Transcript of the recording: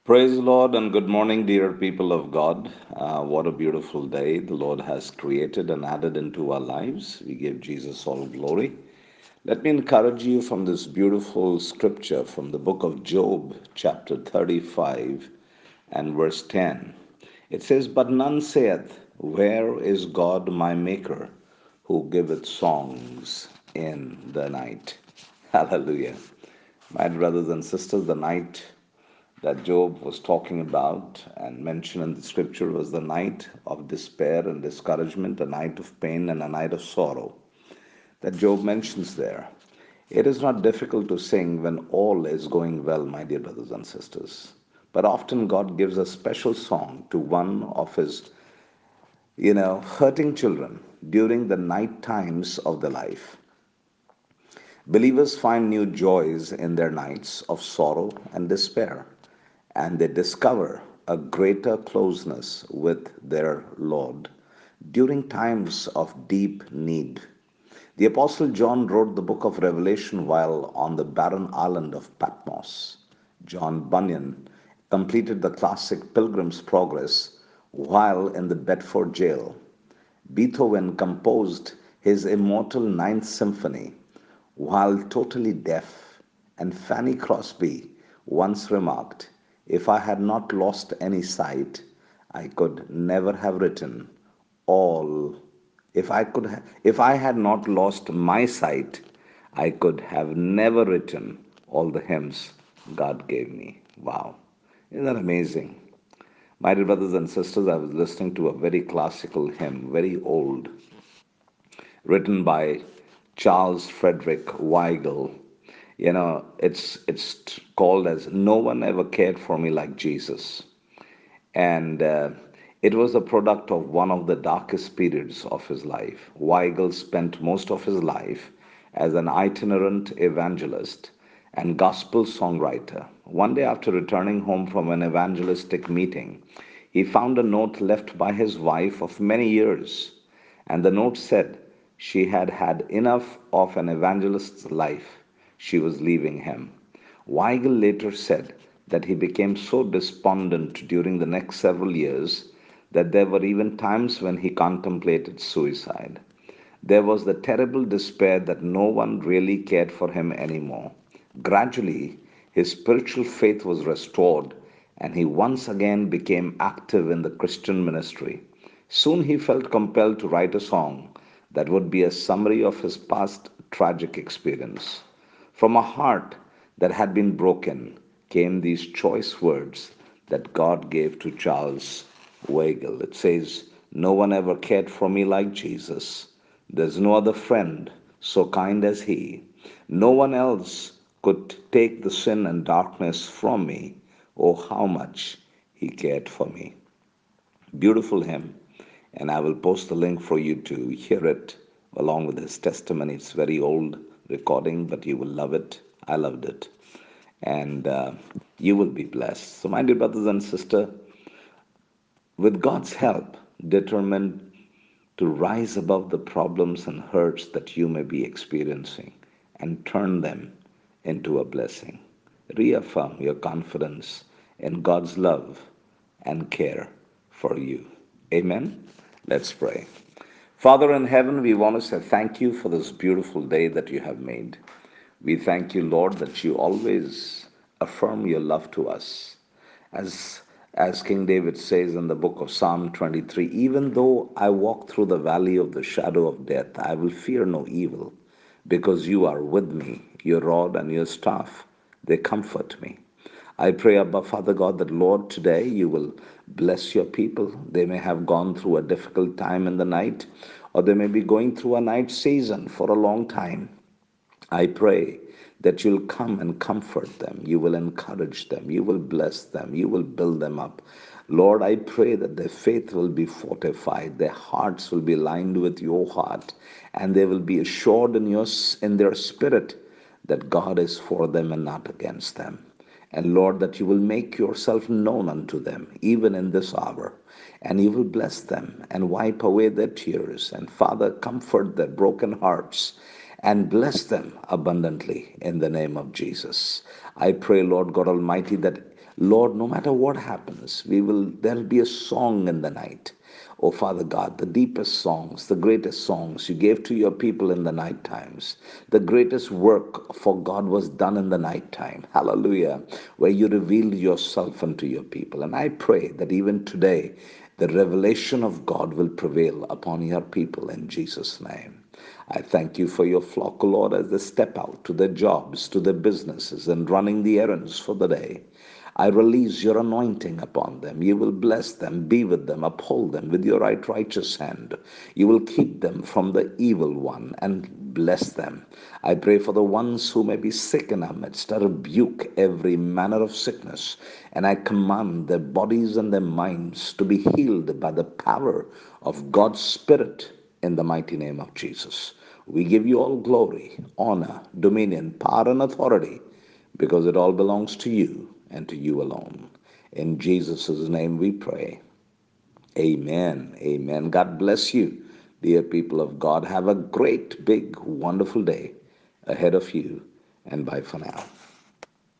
Praise the Lord and good morning, dear people of God. What a beautiful day the Lord has created and added into our lives. We give Jesus all glory. Let me encourage you from this beautiful scripture from the book of Job, chapter 35 and verse 10. It says, But none saith, Where is God my Maker, who giveth songs in the night? Hallelujah. My brothers and sisters, the night that Job was talking about and mentioned in the scripture was the night of despair and discouragement, a night of pain and a night of sorrow that Job mentions there. It is not difficult to sing when all is going well, my dear brothers and sisters. But often God gives a special song to one of his, hurting children during the night times of their life. Believers find new joys in their nights of sorrow and despair, and they discover a greater closeness with their Lord during times of deep need. The Apostle John wrote the book of Revelation while on the barren island of Patmos. John Bunyan completed the classic Pilgrim's Progress while in the Bedford jail. Beethoven composed his immortal Ninth Symphony while totally deaf, and Fanny Crosby once remarked, If I had not lost any sight, I could never have written all. If I had not lost my sight, I could have never written all the hymns God gave me. Wow. Isn't that amazing? My dear brothers and sisters, I was listening to a very classical hymn, very old, written by Charles Frederick Weigel. It's called as "No One Ever Cared for Me Like Jesus," and it was a product of one of the darkest periods of his life. Weigel spent most of his life as an itinerant evangelist and gospel songwriter. One day, after returning home from an evangelistic meeting, he found a note left by his wife of many years, and the note said she had had enough of an evangelist's life. She was leaving him. Weigel later said that he became so despondent during the next several years that there were even times when he contemplated suicide. There was the terrible despair that no one really cared for him anymore. Gradually, his spiritual faith was restored and he once again became active in the Christian ministry. Soon he felt compelled to write a song that would be a summary of his past tragic experience. From a heart that had been broken came these choice words that God gave to Charles Weigel. It says, No one ever cared for me like Jesus. There's no other friend so kind as he. No one else could take the sin and darkness from me. Oh, how much he cared for me. Beautiful hymn, and I will post the link for you to hear it along with his testimony. It's very old recording, but you will love it. I loved it, and you will be blessed. So, my dear brothers and sisters, with God's help, determined to rise above the problems and hurts that you may be experiencing and turn them into a blessing. Reaffirm your confidence in God's love and care for you. Amen. Let's pray. Father in heaven, we want to say thank you for this beautiful day that you have made. We thank you, Lord, that you always affirm your love to us. As, as King David says in the book of Psalm 23, even though I walk through the valley of the shadow of death, I will fear no evil, because you are with me. Your rod and your staff, they comfort me. I pray, Abba Father God, that Lord, today you will bless your people. They may have gone through a difficult time in the night, or they may be going through a night season for a long time. I pray that you'll come and comfort them. You will encourage them. You will bless them. You will build them up. Lord, I pray that their faith will be fortified. Their hearts will be lined with your heart. And they will be assured in their spirit that God is for them and not against them. And Lord, that you will make yourself known unto them, even in this hour. And you will bless them and wipe away their tears. And Father, comfort their broken hearts and bless them abundantly in the name of Jesus. I pray, Lord God Almighty, that Lord, no matter what happens, there'll be a song in the night. Oh, Father God, the deepest songs, the greatest songs you gave to your people in the night times. The greatest work for God was done in the night time. Hallelujah. Where you revealed yourself unto your people. And I pray that even today, the revelation of God will prevail upon your people in Jesus' name. I thank you for your flock, Lord, as they step out to their jobs, to their businesses, and running the errands for the day. I release your anointing upon them. You will bless them, be with them, uphold them with your right righteous hand. You will keep them from the evil one and bless them. I pray for the ones who may be sick in our midst. I rebuke every manner of sickness, and I command their bodies and their minds to be healed by the power of God's Spirit in the mighty name of Jesus. We give you all glory, honor, dominion, power, and authority because it all belongs to you and to you alone. In Jesus' name we pray. Amen. Amen. God bless you, dear people of God. Have a great, big, wonderful day ahead of you, and bye for now.